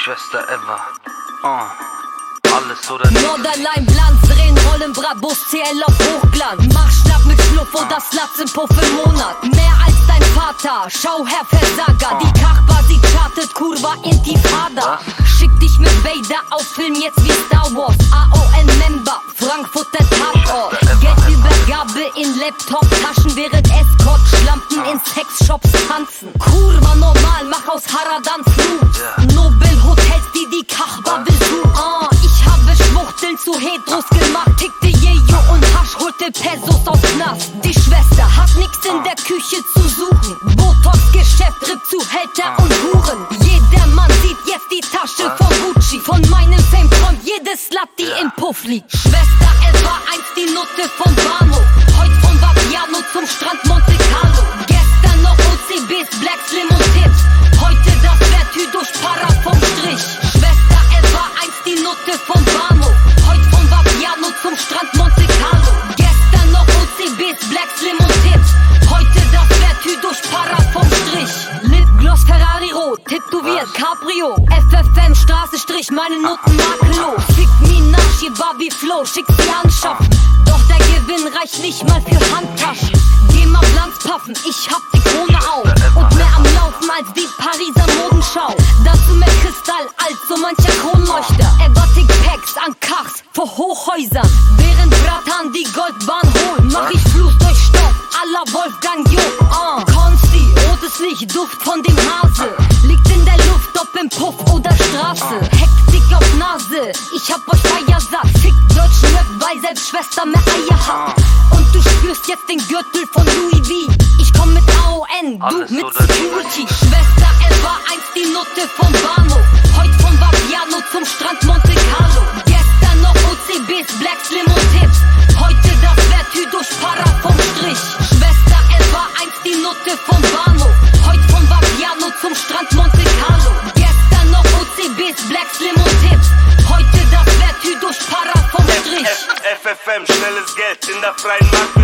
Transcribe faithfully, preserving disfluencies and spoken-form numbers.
Schwester Eva, uh, alles oder nichts. Norderlein, Blanz, drehen, Rollen, Brabus, C L auf Hochglanz. Mach Schnapp mit Schnuff und das Latz im Puff im Monat. Mehr als dein Vater, schau Herr Versager. Die Kachba, sie chartet, Kurva, Intifada. Schick dich mit Vader auf Film jetzt wie Star Wars. A O N-Member, Frankfurter Tatort. Geldübergabe in Laptop-Taschen, während Escort-Schlampen in Sexshops tanzen. Kurva normal, mach aus Haradan Flut. Nobel-Hotels, die die Kachba besuchen. Ah, ich habe Schwuchteln zu Hedros gemacht. Tickte Jejo und Hasch, holte Pesos aus Knast. Die Schwester hat nix in der Küche zu suchen. Botox-Geschäft, Rippzuhälter und Huren. Jeder Mann sieht jetzt die Tasche von Gucci. Von meinem Fame träumt jedes Slut, die im Puff liegt. Schwester Eva, einst die Nutte vom Bahnhof. Heute von Vapiano zum Strand Monte Carlo. Gestern noch O C Bs, Black Slim und Tips. Heute das Vertü durch Para vom Strich. Schwester Eva, einst die Nutte vom Bahnhof. Heute von Vapiano zum Strand Monte Carlo. Gestern noch O C Bs, Black Slim und Tips. Heute das Vertü durch Para vom Strich. Lipgloss, Ferrari rot, tätowiert, Cabrio. F F M, Straße, Strich, meine Noten makellos. Fick Minaj, ihr Barbie Flow, schick sie anschaffen. Doch der Gewinn reicht nicht mal für Handtaschen. Geh mal Glanz paffen, ich hab die Krone auf. Und mehr am Laufen als die Pariser Modenschau. Dazu mehr Kristall als so mancher Kronleuchter. Erotic Packs an Kachs vor Hochhäusern. Während Bratan die Goldbahn holt, mach ich Fluss durch Stoff, à la Wolfgang Job. Uh. Konsti, rotes Licht, Duft von dem Hase. Liegt in der Luft, ob im Puff oder Straße. Hektik auf Nase, ich hab euch Feiersatt. Fick deutschen Rap, weil selbst Schwester mehr Eier hat. Und du spürst jetzt den Gürtel von Louis V. Ich komm mit A O N, du Alles mit oder Security. Schwester Eva, einst die Nutte vom Bahnhof. Heute von Vapiano zum Strand Monte Carlo. Gestern noch O C Bs, Black Slim und Tips. Heute das Vertü durch Para vom Strich. Schwester Eva, einst die Nutte vom Bahnhof. Heute von Vapiano zum Strand Monte Carlo. Gestern noch O C Bs, Black Slim und Tips. Heute das Vertü durch Para vom Strich. F F M, schnelles Geld in der freien Markt.